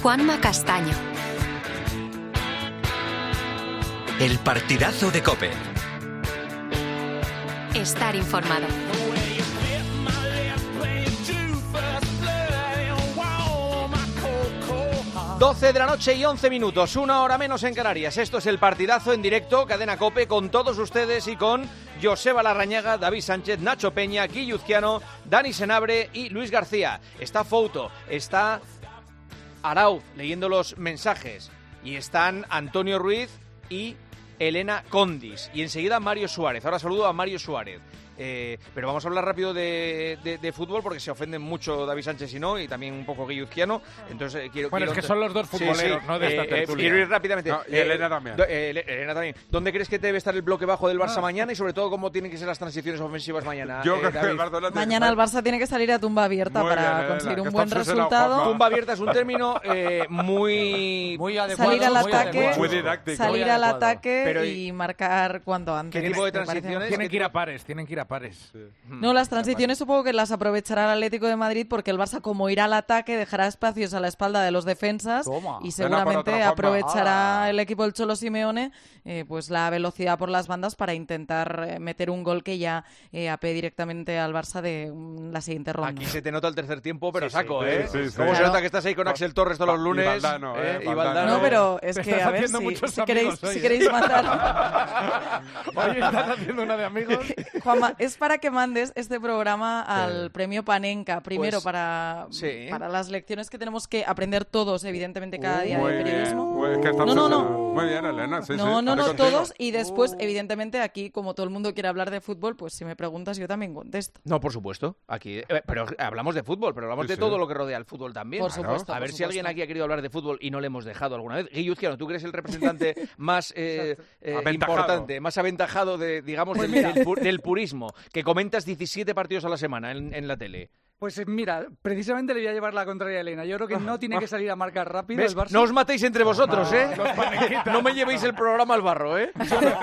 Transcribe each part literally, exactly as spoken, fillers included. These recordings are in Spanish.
Juanma Castaño. El partidazo de COPE. Estar informado. doce de la noche y once minutos, una hora menos en Canarias. Esto es el partidazo en directo, Cadena COPE, con todos ustedes y con Joseba Larrañaga, David Sánchez, Nacho Peña, Guille Uzquiano, Dani Senabre y Luis García. Está Fouto, está Arauz leyendo los mensajes y están Antonio Ruiz y Elena Condis. Y enseguida Mario Suárez. Ahora saludo a Mario Suárez. Eh, pero vamos a hablar rápido de, de, de fútbol porque se ofenden mucho David Sánchez y no, y también un poco Guille Uzquiano. Entonces eh, quiero. Bueno, quiero... es que son los dos futboleros, sí, sí. ¿no? De esta eh, tertulia. Eh, quiero ir rápidamente. No, y eh, Elena también. Do, eh, Elena también. ¿Dónde crees que debe estar el bloque bajo del Barça ah. mañana y sobre todo cómo tienen que ser las transiciones ofensivas mañana? Yo eh, creo que el Barcelona mañana el Barça tiene que salir a tumba abierta muy para bien, conseguir Elena, un buen resultado. Tumba abierta es un término eh, muy muy adecuado, salir al muy ataque, adecuado. Muy didáctico. salir Muy al adecuado. ataque Pero, y marcar cuanto antes. ¿Qué tipo de me parece. transiciones? Tienen que ir a pares, tienen que ir a pares. Sí. No, las transiciones supongo que las aprovechará el Atlético de Madrid porque el Barça, como irá al ataque, dejará espacios a la espalda de los defensas. Toma. Y seguramente Ven a por otra, aprovechará ah. el equipo del Cholo Simeone eh, pues la velocidad por las bandas para intentar eh, meter un gol que ya eh, apee directamente al Barça de um, la siguiente ronda. Aquí se te nota el tercer tiempo, pero Sí, saco, sí, ¿eh? sí, sí, sí. ¿Cómo se Claro. nota que estás ahí con Axel Torres todos los Y lunes? Valdano, eh, y Valdano. Valdano. No, pero es Te que, estás a ver, haciendo si, muchos si queréis, amigos hoy, si ¿eh? queréis mandar... Hoy estás haciendo una de amigos. Juanma, es para que mandes este programa al Sí. premio Panenka, primero Pues, para, sí. para las lecciones que tenemos que aprender todos, evidentemente, cada día Muy de bien. periodismo. Muy- es que estás No, no, no. obsesionada. Muy bien, Elena. Sí, no, sí, no, no, estoy contigo. todos. Y después, evidentemente, aquí, como todo el mundo quiere hablar de fútbol, pues si me preguntas, yo también contesto. No, por supuesto. Aquí, eh, pero hablamos de fútbol, pero hablamos Sí, de sí. todo lo que rodea al fútbol también. Por Claro. supuesto, A por ver si supuesto. alguien aquí ha querido hablar de fútbol y no le hemos dejado alguna vez. Guille Uzquiano, tú que eres el representante más eh, eh, Aventajado. importante, más aventajado de, digamos, del, del pu- del purismo, que comentas diecisiete partidos a la semana en, en la tele. Pues eh, mira, precisamente le voy a llevar la contraria a Elena. Yo creo que no tiene que salir a marcar rápido ¿Ves? el Barça. No os matéis entre vosotros, No, ¿eh? los panequitas. No me llevéis el programa al barro, ¿eh?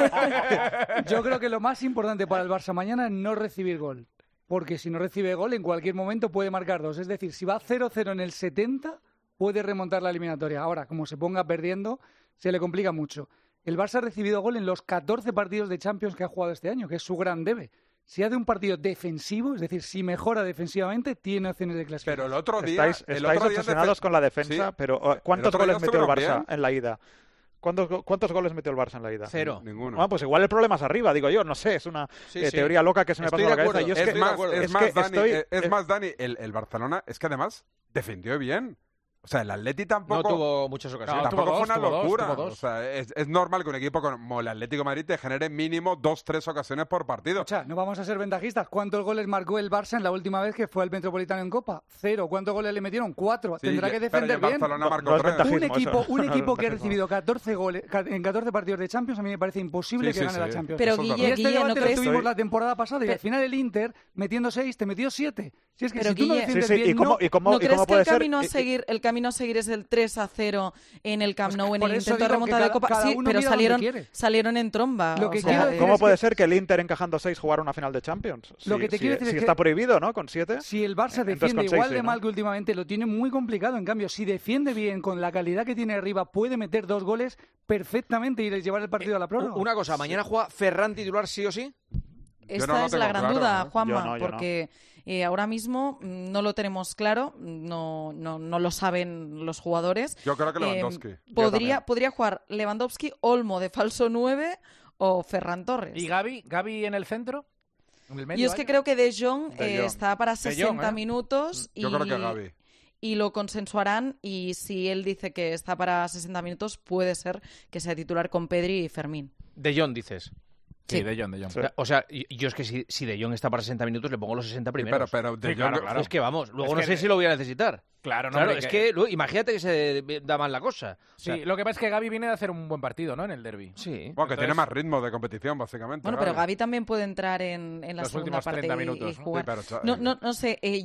Yo creo que lo más importante para el Barça mañana es no recibir gol. Porque si no recibe gol, en cualquier momento puede marcar dos. Es decir, si va cero cero en el setenta, puede remontar la eliminatoria. Ahora, como se ponga perdiendo, se le complica mucho. El Barça ha recibido gol en los catorce partidos de Champions que ha jugado este año, que es su gran debe. Si hace un partido defensivo, es decir, si mejora defensivamente, tiene opciones de clasificar. Pero el otro día... Estáis, el estáis otro día obsesionados defe- con la defensa, Sí. pero uh, ¿cuántos El otro día goles metió el estuvieron Barça bien. en la ida? ¿Cuántos, go- ¿Cuántos goles metió el Barça en la ida? Cero. Ninguno. Bueno, pues igual el problema es arriba, digo yo, no sé, es una Sí, eh, sí. teoría loca que se me Estoy pasa por de la cabeza. acuerdo, Yo es es, que, estoy de más, acuerdo. es, es más, que Dani, estoy- es, es es- más, Dani, el, el Barcelona es que además defendió bien. O sea, el Atleti tampoco... No tuvo muchas ocasiones. No, Tampoco tuvo fue dos, una tuvo dos, locura. tuvo dos. O sea, es, es normal que un equipo como el Atlético de Madrid te genere mínimo dos, tres ocasiones por partido. O sea, no vamos a ser ventajistas. ¿Cuántos goles marcó el Barça en la última vez que fue al Metropolitano en Copa? Cero. ¿Cuántos goles le metieron? Cuatro. Sí, Tendrá ya- que pero defender el bien. Barcelona No, marcó no es tres. ventajismo. Un equipo, eso. un equipo que ha Ventajismo. recibido catorce goles, ca- en catorce partidos de Champions, a mí me parece imposible Sí, que sí, gane sí. la Champions. Pero Eso es y Guille, este Guille, ¿no debate lo crees? tuvimos Estoy- la temporada pasada y Pe- al final el Inter, metiendo seis, te metió siete. Si es que Pero, si tú no Guille- defiendes Sí, sí, bien, ¿y cómo, no... y cómo, ¿No y crees cómo que puede el ser? camino, a Y- y- seguir, el camino a seguir es el tres a cero en el Camp Pues Nou, que en por el eso intento de digo que remontada de cada- Copa? cada Sí, uno pero mira donde salieron, quiere. salieron en tromba. Lo o que sea, quiero eh, decir ¿Cómo es puede que- ser que el Inter encajando seis jugara una final de Champions? Lo Si- que te si- quiero decir si es está que- prohibido, ¿no? Con siete. Si el Barça Entonces, defiende con seis, igual sí, de ¿no? mal que últimamente, lo tiene muy complicado. En cambio, si defiende bien, con la calidad que tiene arriba, puede meter dos goles perfectamente y llevar el partido a la prórroga. Una cosa, ¿mañana juega Ferran titular sí o sí? Esta no lo es la tengo gran claro, duda, ¿eh? Juanma, Yo no, yo no. porque eh, ahora mismo mm, no lo tenemos claro, no, no, no lo saben los jugadores. Yo creo que Eh, Lewandowski. Yo podría, también. podría jugar Lewandowski, Olmo de falso nueve o Ferran Torres. ¿Y Gavi? ¿Gavi en el centro? ¿En el medio, Yo es que vaya? creo que De Jong, De eh, Jong. está para De Jong, sesenta ¿eh? minutos y, Yo creo que Gavi. y lo consensuarán, y si él dice que está para sesenta minutos, puede ser que sea titular con Pedri y Fermín. De Jong, dices. Sí, Sí. de Jong, de Jong. Sí. O sea, y- yo es que si, si De Jong está para sesenta minutos, le pongo los sesenta Sí, primeros. pero, pero De Sí, claro, Jong- claro. Es que vamos, luego Es no que sé de- si lo voy a necesitar. Claro, no, Claro, hombre, es que, luego, imagínate que se da mal la cosa. O sea, Sí, lo que pasa es que Gavi viene de hacer un buen partido, ¿no? En el derbi. sí. Bueno, que Entonces- tiene más ritmo de competición, básicamente. Bueno, pero Gavi también puede entrar en, en la Los segunda últimos parte treinta y- minutos, y ¿no? jugar. Sí, pero, No, no, no sé, eh, yo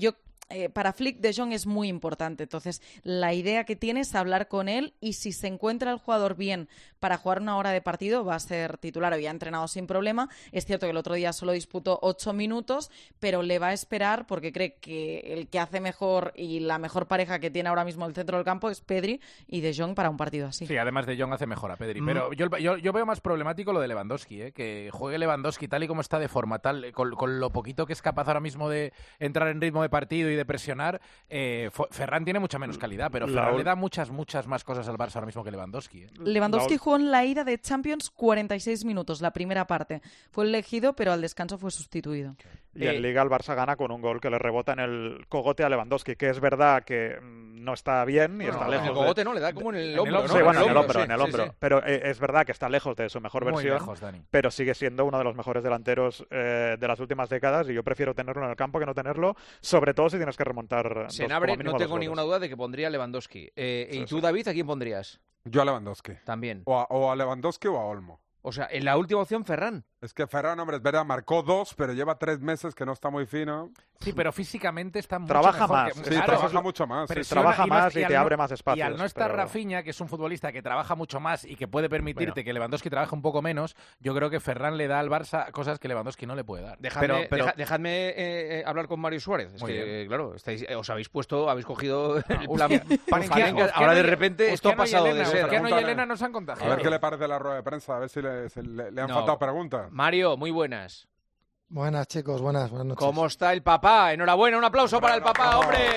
eh, para Flick de Jong es muy importante. Entonces, la idea que tiene es hablar con él y si se encuentra el jugador bien para jugar una hora de partido, va a ser titular. Había entrenado sin problema. Es cierto que el otro día solo disputó ocho minutos, pero le va a esperar porque cree que el que hace mejor y la mejor pareja que tiene ahora mismo el centro del campo es Pedri y de Jong para un partido así. Sí, además de Jong hace mejor a Pedri. Mm. Pero yo, yo, yo veo más problemático lo de Lewandowski, ¿eh? Que juegue Lewandowski tal y como está de forma, tal con, con lo poquito que es capaz ahora mismo de entrar en ritmo de partido y de presionar. eh, Ferran tiene mucha menos calidad, pero Ferran La... le da muchas, muchas más cosas al Barça ahora mismo que Lewandowski. ¿eh? Lewandowski La... jugó en la ida de Champions cuarenta y seis minutos, la primera parte. Fue elegido, pero al descanso fue sustituido. Y en Liga el Barça gana con un gol que le rebota en el cogote a Lewandowski, que es verdad que mm, no está bien y No, está no, lejos. el de- cogote no, le da como en el En el hombro, hombro, ¿no? Sí, bueno, en el hombro, hombro, sí, en el sí, hombro. sí. Pero eh, es verdad que está lejos de su mejor Muy versión, lejos, Dani. pero sigue siendo uno de los mejores delanteros eh, de las últimas décadas y yo prefiero tenerlo en el campo que no tenerlo, sobre todo si tienes que remontar dos, Senabre, como mínimo no dos tengo goles. ninguna duda de que pondría a Lewandowski. Eh, Sí, ¿Y tú, sí. David, a quién pondrías? Yo a Lewandowski. También. O a, o a Lewandowski o a Olmo. O sea, en la última opción, Ferran. Es que Ferran, hombre, es verdad, marcó dos, pero lleva tres meses que no está muy fino. Sí, pero físicamente está mucho Trabaja mejor más. que- Sí, Claro, trabaja eso es- mucho más. sí, presiona Trabaja y no- más y al te no- abre más Y espacios. al no estar pero- Rafinha, que es un futbolista que trabaja mucho más y que puede permitirte Bueno. que Lewandowski trabaje un poco menos, yo creo que Ferran le da al Barça cosas que Lewandowski no le puede dar. Dejadme, Pero- pero- deja- dejadme eh, eh, hablar con Mario Suárez. Es Muy que, bien. claro, estáis, eh, os habéis puesto, habéis cogido el plan Hostia, Panenka. Hostia, Ahora de Hostia, repente Hostia, esto ha no y pasado de Elena, ser. Hostia, no y Pregúntale. Elena nos han A contagiado. ver qué le parece la rueda de prensa, a ver si le, se le- le han No. faltado preguntas. Mario, muy buenas. Buenas chicos, buenas, buenas noches. ¿Cómo está el papá? Enhorabuena, un aplauso para el papá, bravo. hombre.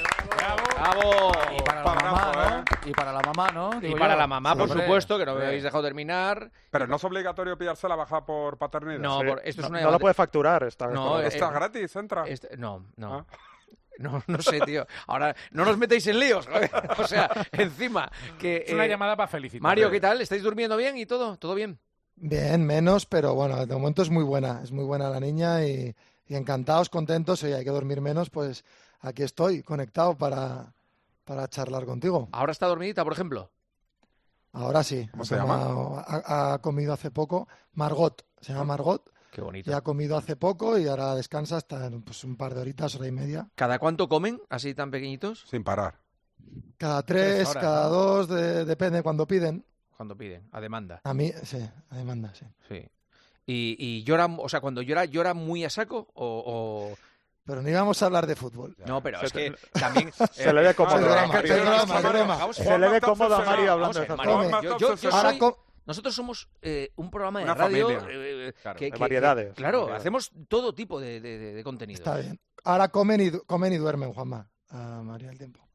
Bravo. Y para la Padrazo, mamá, ¿eh? ¿no? Y para la mamá, ¿no? Y Digo para yo. la mamá, por Hombre, supuesto, que no me hombre. habéis dejado terminar. Pero no es obligatorio pillarse la baja por paternidad. No, Sí. por- esto es no, una no lo debate- puede facturar. Está, No, está- eh, ¿Está gratis? Entra. Este- no, no. Ah. No, no sé, tío. Ahora, no nos metéis en líos, joder. O sea, encima que... Es una eh, llamada para felicitar. Mario, ¿qué tal? ¿Estáis durmiendo bien y todo? ¿Todo bien? Bien, menos, pero bueno, de momento es muy buena, es muy buena la niña y, y encantados, contentos, y hay que dormir menos, pues aquí estoy, conectado para, para charlar contigo. ¿Ahora está dormidita, por ejemplo? Ahora sí, ¿Cómo ha se llama? tomado- Ha, ha comido hace poco, Margot, se llama Margot, Qué bonito. ya ha comido hace poco y ahora descansa hasta pues, un par de horitas, hora y media. ¿Cada cuánto comen, así tan pequeñitos? Sin parar. Cada tres, Tres horas, cada ¿no? dos, de- depende cuando piden. Cuando piden, a demanda. A mí, sí, a demanda, sí. Sí. Y, y llora, o sea, cuando llora, ¿llora muy a saco? O, o- Pero ni vamos a hablar de fútbol. No, pero Se es te- que también... Se le ve cómodo. es broma, Mario. es broma, es broma. Vamos, Se le ve cómodo a Mario hablando de vamos a ver, esas Mario, cosas. yo- yo- yo Ahora soy- co- Nosotros somos eh, un programa de Una radio familia. eh, Claro, que, de que- variedades, que- claro, variedades. hacemos todo tipo de, de- de- de contenido. Está bien. Ahora comen y, du- comen y duermen, Juanma. A María el tiempo.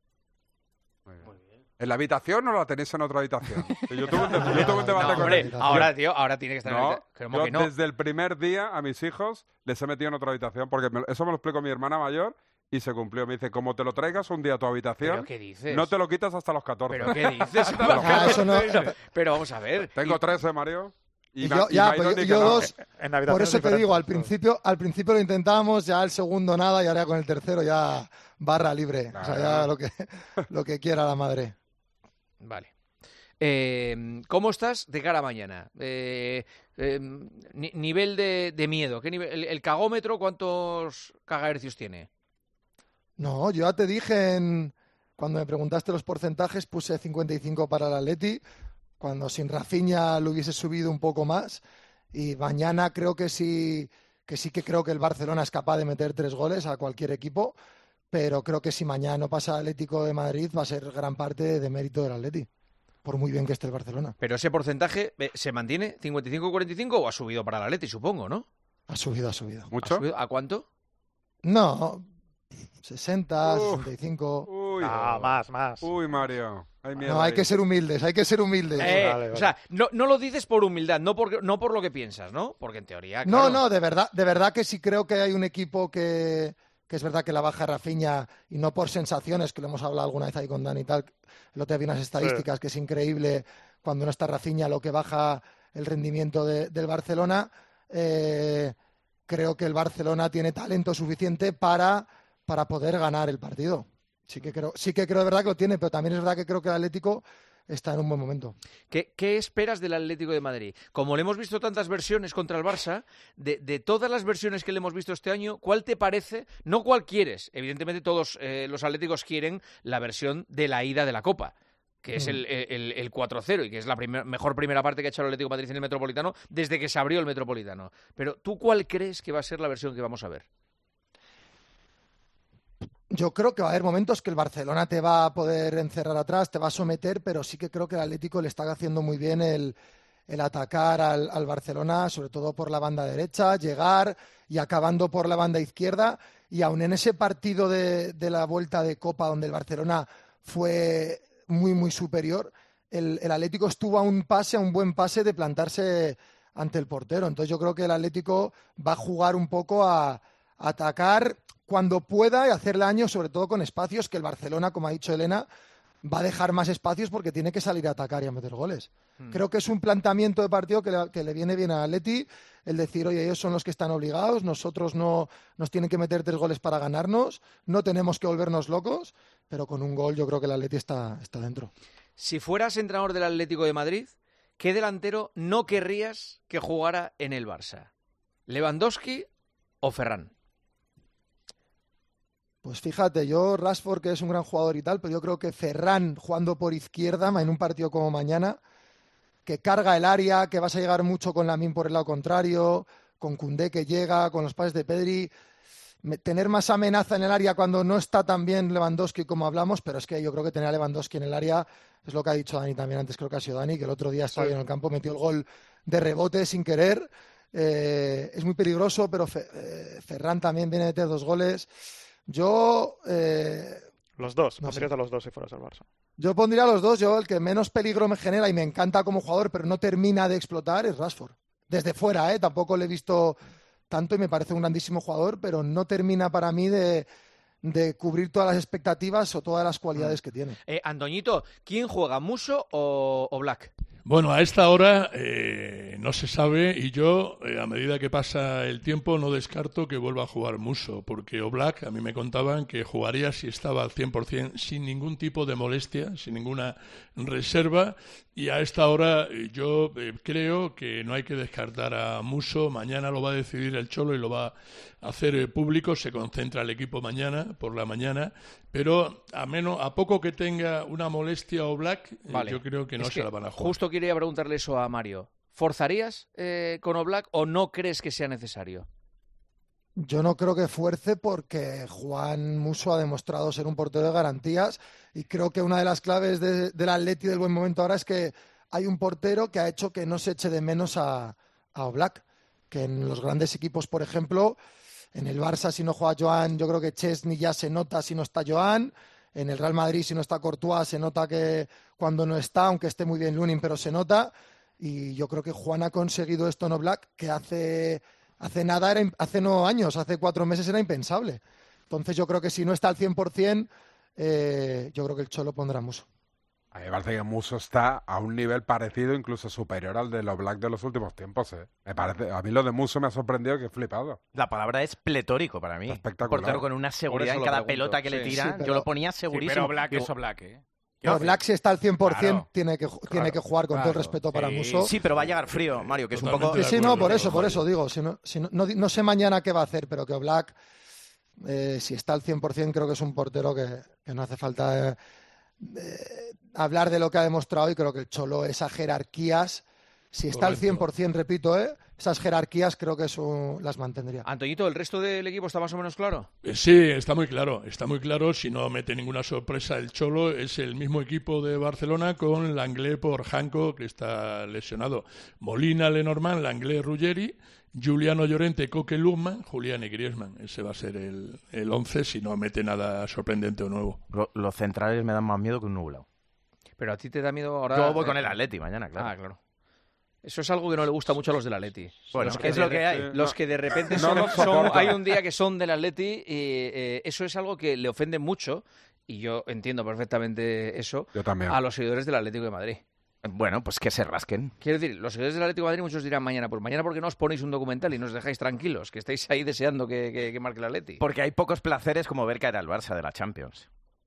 ¿En la habitación o la tenéis en otra habitación? Yo tuve un, yo tuve un debate No, con hombre, él. ahora, tío, ahora tiene que estar en la No, habitación. ¿Cómo yo que no? desde el primer día a mis hijos les he metido en otra habitación, porque me- eso me lo explicó mi hermana mayor y se cumplió. Me dice, como te lo traigas un día a tu habitación, ¿Pero qué dices? no te lo quitas hasta los catorce. ¿Pero qué dices? Ah, eso no- Pero vamos a ver. Tengo y- trece, Mario. Y ma- yo- y ya, me ha pero ido yo- ni yo que no. dos- En Por habitaciones eso te digo, al diferentes. principio, al principio lo intentamos, ya el segundo nada y ahora con el tercero ya barra libre. O sea, ya Claro. lo que, lo que quiera la madre. Vale. Eh, ¿Cómo estás de cara a mañana? Eh, eh, ni- nivel de, de miedo. ¿Qué nivel, el, el cagómetro cuántos cagahercios tiene? No, yo ya te dije en, cuando me preguntaste los porcentajes, puse cincuenta y cinco para el Atleti. Cuando sin Rafinha lo hubiese subido un poco más. Y mañana creo que sí, que sí que creo que el Barcelona es capaz de meter tres goles a cualquier equipo. Pero creo que si mañana no pasa el Atlético de Madrid va a ser gran parte de mérito del Atleti. Por muy bien que esté el Barcelona. Pero ese porcentaje eh, se mantiene cincuenta y cinco cuarenta y cinco o ha subido para el Atleti, supongo, ¿no? Ha subido, ha subido. ¿Ha ¿Mucho? subido? ¿A cuánto? No, sesenta, Uf. sesenta y cinco. Uy, Ah, más, más. uy, Mario. Hay miedo No, hay ahí. que ser humildes, hay que ser humildes. Eh, vale, vale. O sea, no, no lo dices por humildad, no por, no por lo que piensas, ¿no? Porque en teoría. No, claro, no, de verdad, de verdad que sí creo que hay un equipo que, que es verdad que la baja Rafinha y no por sensaciones, que lo hemos hablado alguna vez ahí con Dani y tal. El otro día vi unas estadísticas que es increíble cuando no está Rafinha lo que baja el rendimiento de- del Barcelona. Eh, creo que el Barcelona tiene talento suficiente para, para poder ganar el partido. Sí que creo, sí que creo de verdad que lo tiene, pero también es verdad que creo que el Atlético está en un buen momento. ¿Qué, qué esperas del Atlético de Madrid? Como le hemos visto tantas versiones contra el Barça, de, de todas las versiones que le hemos visto este año, ¿cuál te parece? No cuál quieres. Evidentemente todos eh, los atléticos quieren la versión de la ida de la Copa, que es el, el, el cuatro cero y que es la primer, mejor primera parte que ha hecho el Atlético de Madrid en el Metropolitano desde que se abrió el Metropolitano. Pero ¿tú cuál crees que va a ser la versión que vamos a ver? Yo creo que va a haber momentos que el Barcelona te va a poder encerrar atrás, te va a someter, pero sí que creo que el Atlético le está haciendo muy bien el, el atacar al, al Barcelona, sobre todo por la banda derecha, llegar y acabando por la banda izquierda. Y aun en ese partido de, de la vuelta de Copa donde el Barcelona fue muy, muy superior, el, el Atlético estuvo a un pase, a un buen pase de plantarse ante el portero. Entonces yo creo que el Atlético va a jugar un poco a, a atacar cuando pueda y hacer daño, sobre todo con espacios que el Barcelona, como ha dicho Elena, va a dejar más espacios porque tiene que salir a atacar y a meter goles. Hmm. Creo que es un planteamiento de partido que le, que le viene bien a Atleti, el decir, oye, ellos son los que están obligados, nosotros no nos tienen que meter tres goles para ganarnos, no tenemos que volvernos locos, pero con un gol yo creo que el Atleti está, está dentro. Si fueras entrenador del Atlético de Madrid, ¿qué delantero no querrías que jugara en el Barça? ¿Lewandowski o Ferran? Pues fíjate, yo Rashford, que es un gran jugador y tal, pero yo creo que Ferran jugando por izquierda en un partido como mañana, que carga el área, que vas a llegar mucho con Lamine por el lado contrario, con Koundé que llega, con los pases de Pedri, tener más amenaza en el área cuando no está tan bien Lewandowski como hablamos, pero es que yo creo que tener a Lewandowski en el área es lo que ha dicho Dani también antes, creo que ha sido Dani, que el otro día estaba sí. en el campo, metió el gol de rebote sin querer, eh, es muy peligroso, pero Fe, eh, Ferran también viene a meter dos goles. Yo... Eh, los dos, no pondrías sé. a los dos si fueras al Barça. Yo pondría a los dos, yo el que menos peligro me genera y me encanta como jugador, pero no termina de explotar, es Rashford. Desde fuera, ¿eh? Tampoco le he visto tanto y me parece un grandísimo jugador, pero no termina para mí de, de cubrir todas las expectativas o todas las cualidades que tiene. Eh, Antoñito, ¿quién juega, Musso o, o Black? Bueno, a esta hora eh, no se sabe y yo, eh, a medida que pasa el tiempo, no descarto que vuelva a jugar Musso, porque Oblak, a mí me contaban que jugaría si estaba al cien por ciento sin ningún tipo de molestia, sin ninguna reserva, y a esta hora eh, yo eh, creo que no hay que descartar a Musso. Mañana lo va a decidir el Cholo y lo va a hacer eh, público, se concentra el equipo mañana, por la mañana, pero a menos a poco que tenga una molestia Oblak, eh, vale. yo creo que no es se que la van a jugar. Justo quería preguntarle eso a Mario. ¿Forzarías eh, con Oblak o no crees que sea necesario? Yo no creo que fuerce porque Juan Musso ha demostrado ser un portero de garantías y creo que una de las claves de, del Atleti del buen momento ahora es que hay un portero que ha hecho que no se eche de menos a, a Oblak, que en los grandes equipos, por ejemplo, en el Barça si no juega Joan, yo creo que Chesney ya se nota si no está Joan, en el Real Madrid si no está Courtois se nota que cuando no está, aunque esté muy bien Lunin, pero se nota, y yo creo que Juan ha conseguido esto en Oblak que hace... Hace nada, era, hace no años, hace cuatro meses era impensable. Entonces yo creo que si no está al cien por ciento, eh, yo creo que el Cholo pondrá Musso. A mí me parece que Musso está a un nivel parecido, incluso superior al de los Black de los últimos tiempos. ¿eh? Me parece, a mí lo de Musso me ha sorprendido que he flipado. La palabra es pletórico para mí. Espectacular. Portero con una seguridad en cada pregunto. pelota que sí. le tira. Sí, pero, yo lo ponía segurísimo. Sí, pero Black es Black, ¿eh? No, Black si está al cien por ciento claro, tiene, que, claro, tiene que jugar con claro, todo el respeto sí. para Musso. Sí, pero va a llegar frío, Mario, que es Totalmente un poco... Sí, sí, no, por eso, por eso digo. Si no, si no, no, no sé mañana qué va a hacer, pero que Black, eh, si está al cien por ciento, creo que es un portero que, que no hace falta eh, eh, hablar de lo que ha demostrado y creo que el Cholo, esas jerarquías, si está Correcto. al cien por ciento, repito, eh, esas jerarquías creo que eso las mantendría. Antoñito, ¿el resto del equipo está más o menos claro? Sí, está muy claro, está muy claro. Si no mete ninguna sorpresa el Cholo, es el mismo equipo de Barcelona con Langlais por Janko, que está lesionado. Molina, Lenormand, Langlais, Ruggeri, Giuliano Llorente, Coque, Lukman, Julián y Griezmann. Ese va a ser el, el once si no mete nada sorprendente o nuevo. Lo, los centrales me dan más miedo que un nublado. Pero a ti te da miedo ahora... Yo voy con el Atleti mañana, claro. Ah, claro. Eso es algo que no le gusta mucho a los del Atleti. Bueno, los que es de, lo que hay. Los que de repente son, no son hay un día que son del Atleti y eh, eso es algo que le ofende mucho y yo entiendo perfectamente eso yo también. a los seguidores del Atlético de Madrid. Bueno, pues que se rasquen. Quiero decir, los seguidores del Atlético de Madrid muchos dirán mañana, pues mañana porque no os ponéis un documental y nos dejáis tranquilos, que estáis ahí deseando que, que, que marque el Atleti. Porque hay pocos placeres como ver caer al Barça de la Champions.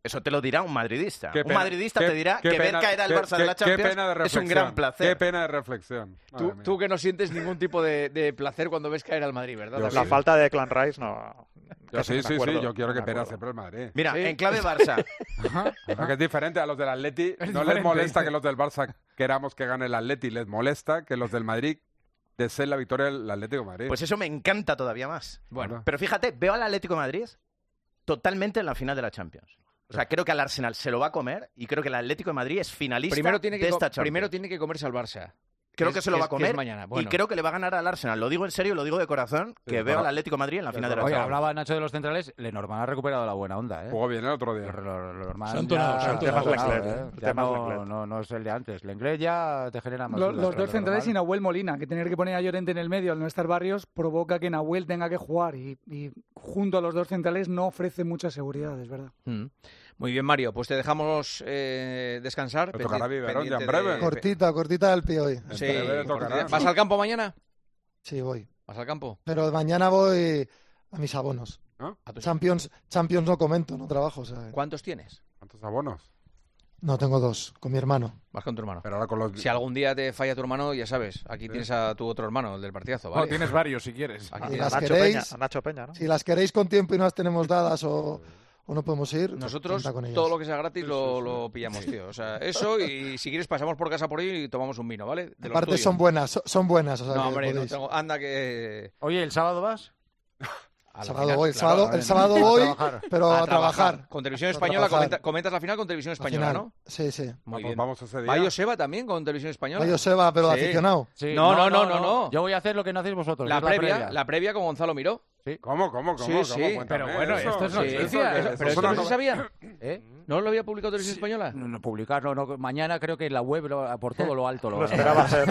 Eso te lo dirá un madridista. Qué un pena, madridista qué- te dirá qué que pena- ver caer al qué- Barça qué- de la qué Champions pena de es un reflexión, gran placer. Qué pena de reflexión. Tú, Madre mía. tú que no sientes ningún tipo de, de placer cuando ves caer al Madrid, ¿verdad? Yo David? La falta de Clan Rice no... Yo casi sí, me sí, sí, acuerdo, yo quiero no que me pierda acuerdo. siempre el Madrid. Mira, Sí. en clave Barça. Porque es diferente, a los del Atleti no les diferente. molesta que los del Barça queramos que gane el Atleti, les molesta que los del Madrid deseen la victoria del Atlético de Madrid. Pues eso me encanta todavía más. Bueno. Pero fíjate, veo al Atlético de Madrid totalmente en la final de la Champions. O sea, creo que al Arsenal se lo va a comer y creo que el Atlético de Madrid es finalista Primero tiene, que de co- esta Champions. primero tiene que comerse al Barça. Creo es- que se lo es- va a que es comer mañana. y Bueno. creo que le va a ganar al Arsenal. Lo digo en serio, lo digo de corazón, que Sí, veo para- al Atlético de Madrid en la final de la Oye, Champions. hablaba Nacho de los centrales. Lenormand ha recuperado la buena onda, ¿eh? Jugó bien el otro día. Lo- lo- lo Lenormand Se ha entonado, ya- se ha entonado. ya Temas Lenglet, ¿eh? ¿eh? Ya Temas no, Lenglet. no, no es el de antes. Lenglet ya te genera más Lo- dudas, los pero dos centrales y Lenormand- Nahuel Molina, que tener que poner a Llorente en el medio al no estar Barrios provoca que Nahuel tenga que jugar y, y junto a los dos centrales no ofrece mucha seguridad, es verdad. Mm. Muy bien, Mario. Pues te dejamos eh, descansar. Te tocará Pendi- biberón ya en pendiente breve. de- Cortita, cortita del pie hoy. Sí, En breve cortita. tocará. ¿Vas al campo mañana? Sí, voy. ¿Vas al campo? Pero mañana voy a mis abonos. ¿No? ¿A tus- Champions, Champions no comento, no trabajo. O sea, ¿Cuántos tienes? ¿Cuántos abonos? no, tengo dos, con mi hermano. Vas con tu hermano. Pero ahora con los... Si algún día te falla tu hermano, ya sabes, aquí Sí. tienes a tu otro hermano, el del partidazo, No, ¿vale? tienes varios si quieres. Aquí Y tienes- las A Nacho queréis- Peña, a Nacho Peña, ¿no? Si las queréis con tiempo y no las tenemos dadas o, o no podemos ir, pues Nosotros, cuenta con ellas. todo lo que sea gratis lo, lo pillamos, tío. O sea, eso y si quieres pasamos por casa por ahí y tomamos un vino, ¿vale? De los Aparte tuyos. son buenas, so- son buenas. O sea, No, que hombre, no podéis. tengo... Anda que... Oye, ¿el sábado vas? a la Sábado final, voy, el claro, sábado, a ver, el sábado a voy, trabajar. pero a, trabajar. Con Televisión A Española, trabajar. comenta- comentas la final con Televisión Al Española, final. ¿no? Sí, sí. Muy Vamos, bien. vamos ese día. ¿Va Joseba también con Televisión Española? Vaya Seba, pero Sí. aficionado. Sí. No, no, no, no, no. Yo voy a hacer lo que no hacéis vosotros. La que es previa, la previa con Gonzalo Miró. ¿Cómo, cómo, cómo? Sí, cómo? sí. Cuéntame Pero bueno, eso. esto es Sí, noticia. eso- ¿eh? eso- Eso pero es esto una no se no- sabía. ¿Eh? ¿No lo había publicado Televisión Española? No, no, publicar, no, no. Mañana creo que en la web, lo- por todo lo alto, lo Lo van a esperaba hacer.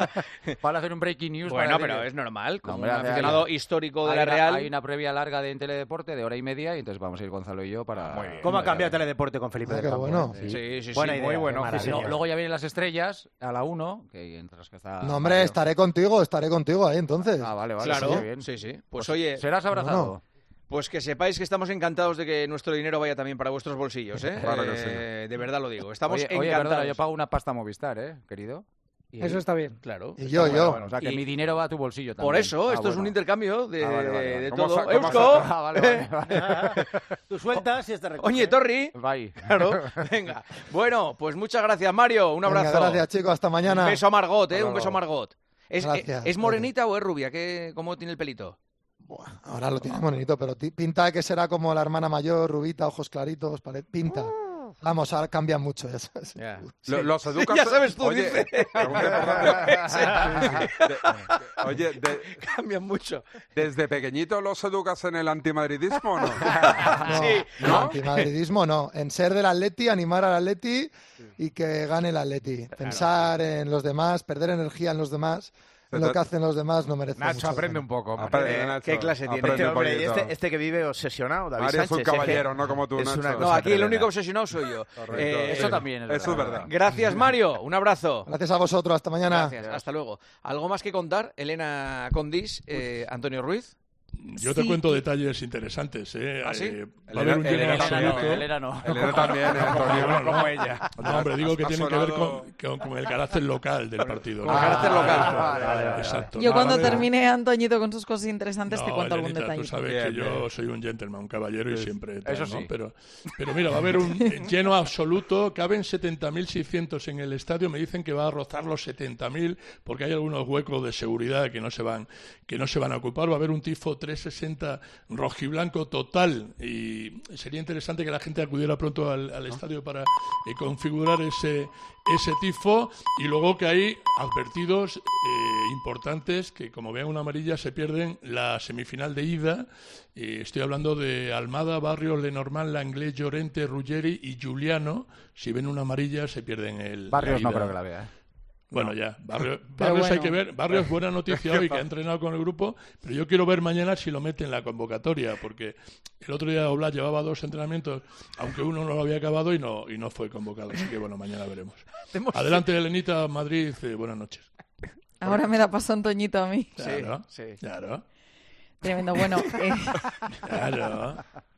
Para hacer un breaking news. Bueno, para pero decir- es normal. No, Como hombre, un hace- aficionado hay- histórico de hay la una- Real. Hay una previa larga de en Teledeporte de hora y media y entonces vamos a ir Gonzalo y yo para... Muy bien. ¿Cómo ha cambiado Teledeporte con Felipe Ah, del qué Campo? bueno. eh? Sí, sí, sí. Buena idea, muy bueno. qué maravilla. Luego, luego ya vienen las estrellas a la una, que entras que está... No, hombre, Mario. estaré contigo, estaré contigo ahí entonces. Ah, vale, vale. Claro, muy bien. sí, sí. Pues oye, Serás abrazado. Bueno. pues que sepáis que estamos encantados de que nuestro dinero vaya también para vuestros bolsillos, ¿eh? Claro que sí. Eh, De verdad lo digo. Estamos Oye, oye, encantados. perdona, yo pago una pasta Movistar, ¿eh, querido? Y- Eso está bien. Claro. Y yo, Bueno, yo. bueno, o sea, que Y- mi dinero va a tu bolsillo también. Por eso, Ah, esto es bueno. un intercambio de, Ah, vale, vale, vale. de ¿Cómo todo. sa- cómo ¡Eusko! Ah, vale, vale, vale. Tú sueltas y este recoge. Oye, Torri. Bye. Claro, venga. Bueno, pues muchas gracias, Mario. Un Venga, abrazo. gracias, chicos. Hasta mañana. Un beso a Margot, ¿eh? Hasta Un beso a luego. Margot. ¿Es, Gracias, ¿Es morenita o es rubia? ¿Qué, ¿Cómo tiene el pelito? Buah, ahora lo tiene bonito, pero ti- pinta que será como la hermana mayor, rubita, ojos claritos, pare- pinta. Vamos, ahora cambian mucho eso. Ya. Lo- Los educas... Ya sabes tú, Oye, dice. pregunta importante. De- Oye, de- Cambian mucho. ¿desde pequeñito los educas en el antimadridismo o no? No, Sí. no, antimadridismo no. En ser del Atleti, animar al Atleti y que gane el Atleti. Pensar en los demás, perder energía en los demás, en lo que hacen los demás no merece Nacho, mucho la aprende pena. un poco. hombre. Aprende, Eh, Nacho, ¿qué clase tiene aprende Este un hombre, y poquito. este, este que vive obsesionado, David Mario es un Sánchez. que caballero, no como tú, es Nacho. una No, cosa aquí el tremenda. único obsesionado soy yo. Correcto. Eh, Eso también es Eso es verdad. Gracias, Mario. Un abrazo. Gracias a vosotros, hasta mañana. Gracias. Hasta luego. ¿Algo más que contar? Elena Condis, eh, Antonio Ruiz. Yo te Sí. cuento detalles interesantes. ¿eh? ¿Ah, sí? Eh, va a haber un Elena- lleno Elena absoluto. no, Elena no. Elena también, eh, Antonio. Como ella. No, hombre, digo que Ha tienen que ver sonado- con, con- con el carácter local del partido. Con ¿no? el carácter local. Vale, vale, vale. Exacto. Yo No, cuando vale. termine, Antoñito, con sus cosas interesantes, te No, cuento algún Elenita, detalle. tú sabes Bien, que yo bien. soy un gentleman, un caballero y siempre tal, eso ¿no? sí. Pero, pero mira, va a haber un lleno absoluto, caben setenta mil seiscientos en el estadio, me dicen que va a rozar los setenta mil porque hay algunos huecos de seguridad que no se van que no se van a ocupar, va a haber un tifo trescientos sesenta rojiblanco total y sería interesante que la gente acudiera pronto al, al estadio para eh, configurar ese ese tifo y luego que hay advertidos eh, importantes que como vean una amarilla se pierden la semifinal de ida. Eh, estoy hablando de Almada, Barrios, Lenormand, Langlais, Llorente, Ruggeri y Giuliano. Si ven una amarilla se pierden el Barrios la no ida. creo que la vea. ¿eh? Bueno, ya, Barrios, Pero Barrios hay bueno. que ver. Barrios, buena noticia hoy que ha entrenado con el grupo, pero yo quiero ver mañana si lo mete en la convocatoria, porque el otro día Oblak llevaba dos entrenamientos, aunque uno no lo había acabado y no y no fue convocado. Así que bueno, mañana veremos. Adelante, Elenita, Madrid, eh, buenas noches. Ahora me da paso Antoñito a mí. Claro, sí. claro, Tremendo. Bueno, eh, claro.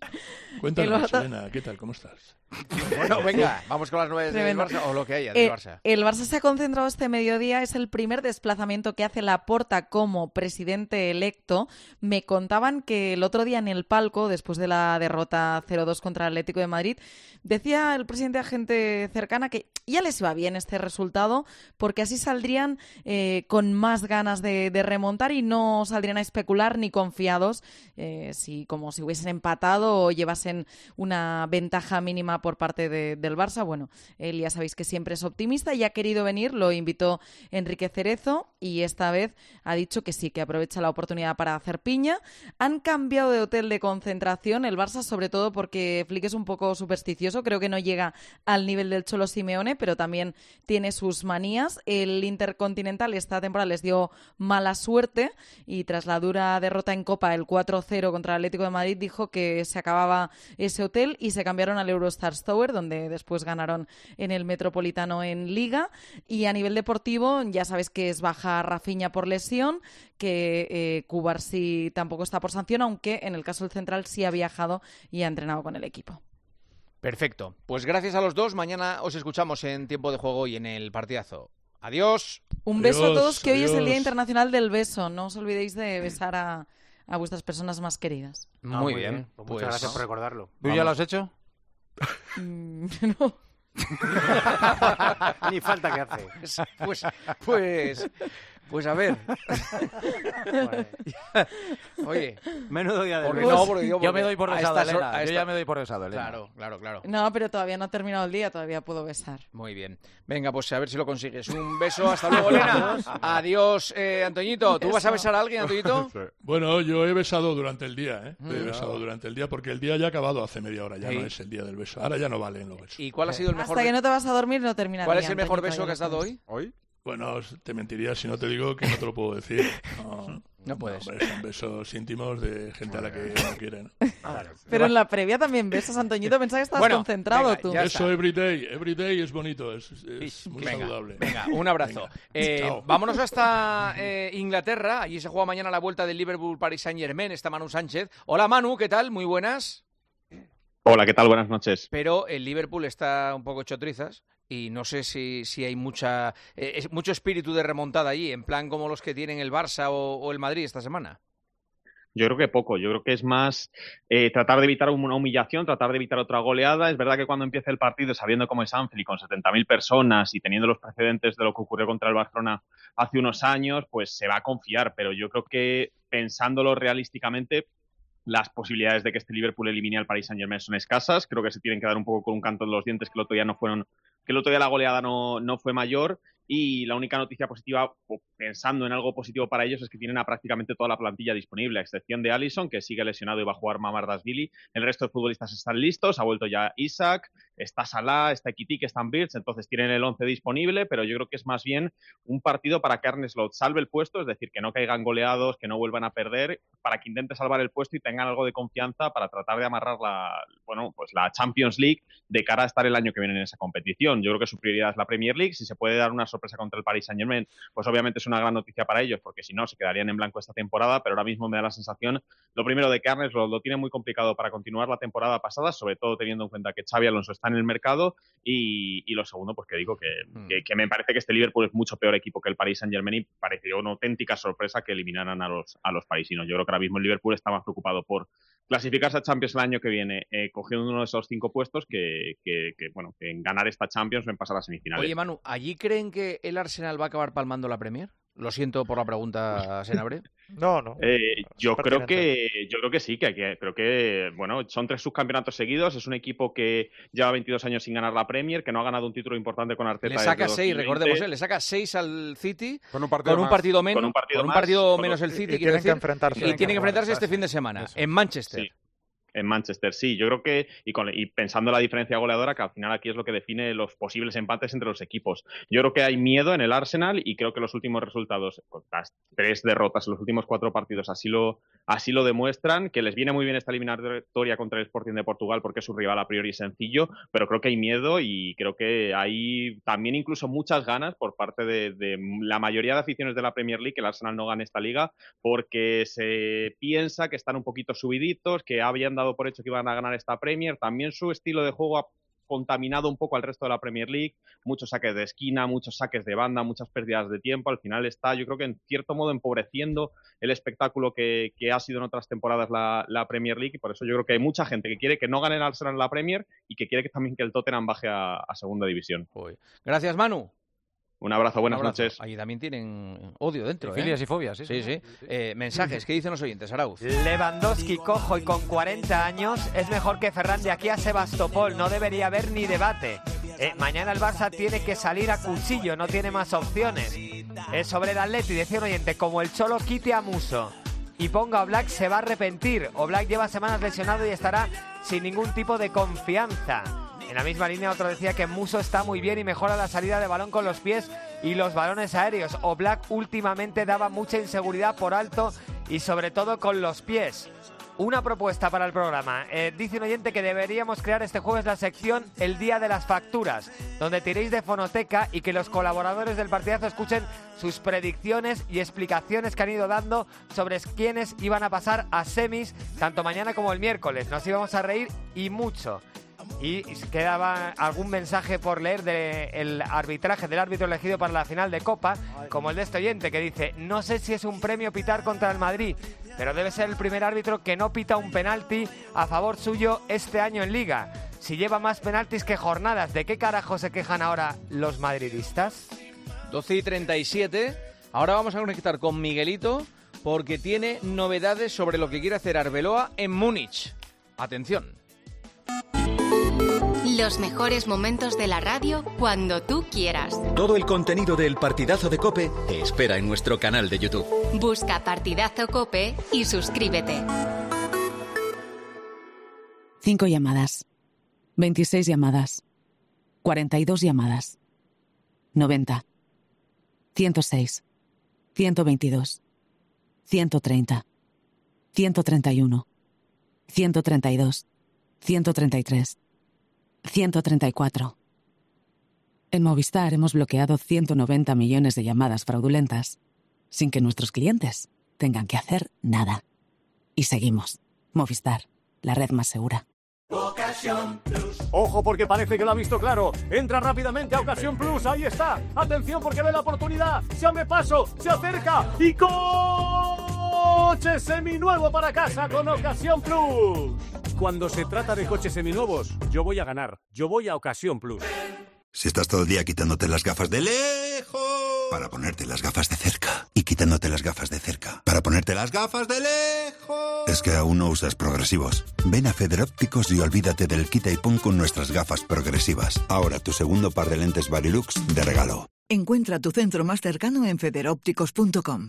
Cuéntanos, Barça- Elena, ¿qué tal? ¿Cómo estás? Bueno, venga, vamos con las nueve del Tremendo. Barça o lo que haya del Eh, Barça. el Barça se ha concentrado este mediodía, es el primer desplazamiento que hace Laporta como presidente electo. Me contaban que el otro día en el palco, después de la derrota cero dos contra el Atlético de Madrid, decía el presidente a gente cercana que ya les iba bien este resultado porque así saldrían eh, con más ganas de, de remontar y no saldrían a especular ni confiados eh, si como si hubiesen empatado o llevasen una ventaja mínima por parte de- del Barça. Bueno, él ya sabéis que siempre es optimista y ha querido venir, lo invitó Enrique Cerezo y esta vez ha dicho que sí, que aprovecha la oportunidad para hacer piña. Han cambiado de hotel de concentración el Barça, sobre todo porque Flick es un poco supersticioso, creo que no llega al nivel del Cholo Simeone, pero también tiene sus manías. El Intercontinental esta temporada les dio mala suerte y tras la dura derrota en Copa, el cuatro cero contra el Atlético de Madrid, dijo que se acababa ese hotel y se cambiaron al Eurostars Tower, donde después ganaron en el Metropolitano en Liga. Y a nivel deportivo, ya sabes que es baja Rafinha por lesión, que eh, Cubarsí tampoco está por sanción, aunque en el caso del central sí ha viajado y ha entrenado con el equipo. Perfecto. Pues gracias a los dos. Mañana os escuchamos en Tiempo de Juego y en el partidazo. Adiós. Un beso a Adiós, todos, que hoy es el Día adiós. Internacional del Beso. No os olvidéis de besar a, a vuestras personas más queridas. Ah, Muy bien. Pues muchas gracias por recordarlo. ¿Tú ya lo has hecho? Mm, no. Ni falta que hace. Pues, pues, pues a ver. Vale. Oye, Menudo día de porque besos. no, porque digo, Yo me porque doy por a besado, estas hor- Elena. a Yo esta- ya me doy por besado, Elena. Claro, claro, claro. No, pero todavía no ha terminado el día, todavía puedo besar. Muy bien. Venga, pues a ver si lo consigues. Un beso, hasta luego, Elena. Adiós, eh, Antoñito. ¿Tú vas a besar a alguien, Antoñito? Sí. Bueno, yo he besado durante el día, ¿eh? He Mm. besado durante el día porque el día ya ha acabado hace media hora, ya Sí. no es el día del beso. Ahora ya no valen los besos. ¿Y cuál ha sido el mejor Hasta que be- no te vas a dormir no termina el ¿Cuál día, es el mejor Antoñito, beso ya que has lo dado sabes. hoy? ¿Hoy? Bueno, te mentiría si no te digo que no te lo puedo decir. No, No puedes. hombre, son besos íntimos de gente a la que no quieren. Pero en la previa también besas, Antoñito. Pensaba que estabas Bueno, concentrado venga, tú. ya Eso está. everyday, everyday es bonito, es, es muy Venga, saludable. venga, un abrazo. Venga, Eh, chao. vámonos hasta eh, Inglaterra. Allí se juega mañana la vuelta del Liverpool-Paris Saint-Germain. Está Manu Sánchez. Hola, Manu, ¿qué tal? Muy buenas. Hola, ¿qué tal? Buenas noches. Pero el Liverpool está un poco hecho trizas y no sé si, si hay mucha eh, es- mucho espíritu de remontada allí, en plan como los que tienen el Barça o, o el Madrid esta semana. Yo creo que poco, yo creo que es más eh, tratar de evitar una humillación, tratar de evitar otra goleada. Es verdad que cuando empiece el partido, sabiendo cómo es Anfield y con setenta mil personas y teniendo los precedentes de lo que ocurrió contra el Barcelona hace unos años, pues se va a confiar, pero yo creo que pensándolo realísticamente, las posibilidades de que este Liverpool elimine al Paris Saint-Germain son escasas. Creo que se tienen que dar un poco con un canto en los dientes, que el otro día no fueron, que el otro día la goleada no, no fue mayor. Y la única noticia positiva, o pensando en algo positivo para ellos, es que tienen a prácticamente toda la plantilla disponible, a excepción de Alisson, que sigue lesionado y va a jugar Mamardashvili. El resto de futbolistas están listos, ha vuelto ya Isaac, está Salah, está Ekitike, están Birch, entonces tienen el once disponible, pero yo creo que es más bien un partido para que Arne Slot salve el puesto, es decir, que no caigan goleados, que no vuelvan a perder, para que intente salvar el puesto y tengan algo de confianza para tratar de amarrar la, bueno, pues la Champions League de cara a estar el año que viene en esa competición. Yo creo que su prioridad es la Premier League. Si se puede dar una sorpresa contra el Paris Saint-Germain, pues obviamente es una gran noticia para ellos, porque si no, se quedarían en blanco esta temporada, pero ahora mismo me da la sensación, lo primero, de que Arne Slot lo tiene muy complicado para continuar la temporada pasada, sobre todo teniendo en cuenta que Xabi Alonso está en el mercado, y, y lo segundo, pues que digo que, Mm. que, que me parece que este Liverpool es mucho peor equipo que el Paris Saint-Germain y pareció una auténtica sorpresa que eliminaran a los, a los parisinos. Yo creo que ahora mismo el Liverpool está más preocupado por clasificarse a Champions el año que viene, eh, cogiendo uno de esos cinco puestos, que, que, que, bueno, que en ganar esta Champions o en pasar a semifinales. Oye, Manu, ¿allí creen que el Arsenal va a acabar palmando la Premier? Lo siento por la pregunta, Senabre. No, no. Eh, yo Es creo pertinente. que yo creo que sí, que, que creo que bueno, son tres subcampeonatos seguidos, es un equipo que lleva veintidós años sin ganar la Premier, que no ha ganado un título importante con Arteta. Le saca desde seis, dos mil veinte. recordemos, ¿eh? Le saca seis al City Con un partido con un más. partido menos, Con un partido con un más, partido con menos los- el y- City, y quiero tienen que decir, enfrentarse. y tienen que Tienen que enfrentarse este enfrentarse. fin de semana Eso. en Manchester. Sí. En Manchester, sí. Yo creo que, y, con, y pensando en la diferencia goleadora, que al final aquí es lo que define los posibles empates entre los equipos. Yo creo que hay miedo en el Arsenal y creo que los últimos resultados, con las tres derrotas en los últimos cuatro partidos, así lo, así lo demuestran, que les viene muy bien esta eliminatoria contra el Sporting de Portugal porque es su rival a priori sencillo, pero creo que hay miedo y creo que hay también incluso muchas ganas por parte de, de la mayoría de aficiones de la Premier League que el Arsenal no gane esta liga, porque se piensa que están un poquito subiditos, que habían dado dado por hecho que iban a ganar esta Premier. También su estilo de juego ha contaminado un poco al resto de la Premier League, muchos saques de esquina, muchos saques de banda, muchas pérdidas de tiempo. Al final está, yo creo que en cierto modo empobreciendo el espectáculo que, que ha sido en otras temporadas la, la Premier League, y por eso yo creo que hay mucha gente que quiere que no gane el Arsenal en la Premier y que quiere que también que el Tottenham baje a, a segunda división. Uy. Gracias, Manu. Un abrazo, buenas Un abrazo. noches. Ahí también tienen odio dentro, Y filias ¿eh? y fobias, sí. Sí, sí. Eh, mensajes, ¿qué dicen los oyentes, Arauz? Lewandowski, cojo y con cuarenta años, es mejor que Ferran de aquí a Sebastopol. No debería haber ni debate. Eh, mañana el Barça tiene que salir a cuchillo, no tiene más opciones. Eh, sobre el Atleti, decía un oyente, como el Cholo quite a Muso y ponga a Oblak, se va a arrepentir. Oblak lleva semanas lesionado y estará sin ningún tipo de confianza. En la misma línea, otro decía que Muso está muy bien y mejora la salida de balón con los pies y los balones aéreos. Oblak últimamente daba mucha inseguridad por alto y sobre todo con los pies. Una propuesta para el programa. Eh, dice un oyente que deberíamos crear este jueves la sección El Día de las Facturas, donde tiréis de fonoteca y que los colaboradores del partidazo escuchen sus predicciones y explicaciones que han ido dando sobre quiénes iban a pasar a semis, tanto mañana como el miércoles. Nos íbamos a reír y mucho. Y quedaba algún mensaje por leer del arbitraje del árbitro elegido para la final de Copa, como el de este oyente que dice: no sé si es un premio pitar contra el Madrid, pero debe ser el primer árbitro que no pita un penalti a favor suyo este año en Liga. Si lleva más penaltis que jornadas, ¿de qué carajo se quejan ahora los madridistas? doce y treinta y siete. Ahora vamos a conectar con Miguelito porque tiene novedades sobre lo que quiere hacer Arbeloa en Múnich. Atención. Los mejores momentos de la radio cuando tú quieras. Todo el contenido del Partidazo de COPE te espera en nuestro canal de YouTube. Busca Partidazo COPE y suscríbete. Cinco llamadas. Veintiséis llamadas. Cuarenta y dos llamadas. Noventa. Ciento seis. Ciento veintidós. Ciento treinta. Ciento treinta y uno. Ciento treinta y dos. Ciento treinta y tres. ciento treinta y cuatro. En Movistar hemos bloqueado ciento noventa millones de llamadas fraudulentas sin que nuestros clientes tengan que hacer nada. Y seguimos. Movistar, la red más segura. Ocasión Plus. Ojo porque parece que lo ha visto claro. Entra rápidamente a Ocasión Plus. Ahí está. Atención porque ve la oportunidad. Se abre paso. Se acerca. Y coche seminuevo para casa con Ocasión Plus. Cuando se trata de coches seminuevos, yo voy a ganar. Yo voy a Ocasión Plus. Si estás todo el día quitándote las gafas de lejos para ponerte las gafas de cerca y quitándote las gafas de cerca para ponerte las gafas de lejos, es que aún no usas progresivos. Ven a Federópticos y olvídate del quita y pon con nuestras gafas progresivas. Ahora tu segundo par de lentes Varilux de regalo. Encuentra tu centro más cercano en federópticos punto com.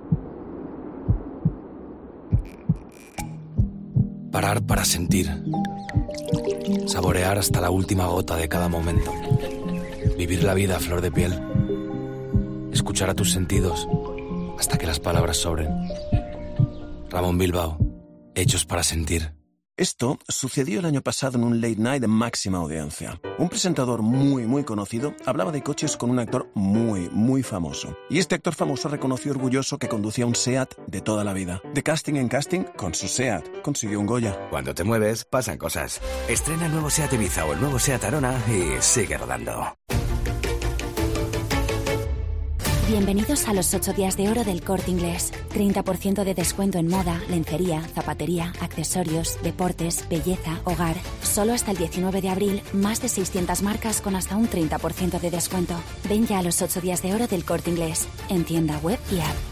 Parar para sentir. Saborear hasta la última gota de cada momento. Vivir la vida a flor de piel. Escuchar a tus sentidos hasta que las palabras sobren. Ramón Bilbao, hechos para sentir. Esto sucedió el año pasado en un late night de máxima audiencia. Un presentador muy, muy conocido hablaba de coches con un actor muy, muy famoso. Y este actor famoso reconoció orgulloso que conducía un SEAT de toda la vida. De casting en casting, con su SEAT, consiguió un Goya. Cuando te mueves, pasan cosas. Estrena el nuevo SEAT Ibiza o el nuevo SEAT Arona y sigue rodando. Bienvenidos a los ocho días de oro del Corte Inglés. treinta por ciento de descuento en moda, lencería, zapatería, accesorios, deportes, belleza, hogar. Solo hasta el diecinueve de abril, más de seiscientas marcas con hasta un treinta por ciento de descuento. Ven ya a los ocho días de oro del Corte Inglés, en tienda web y app.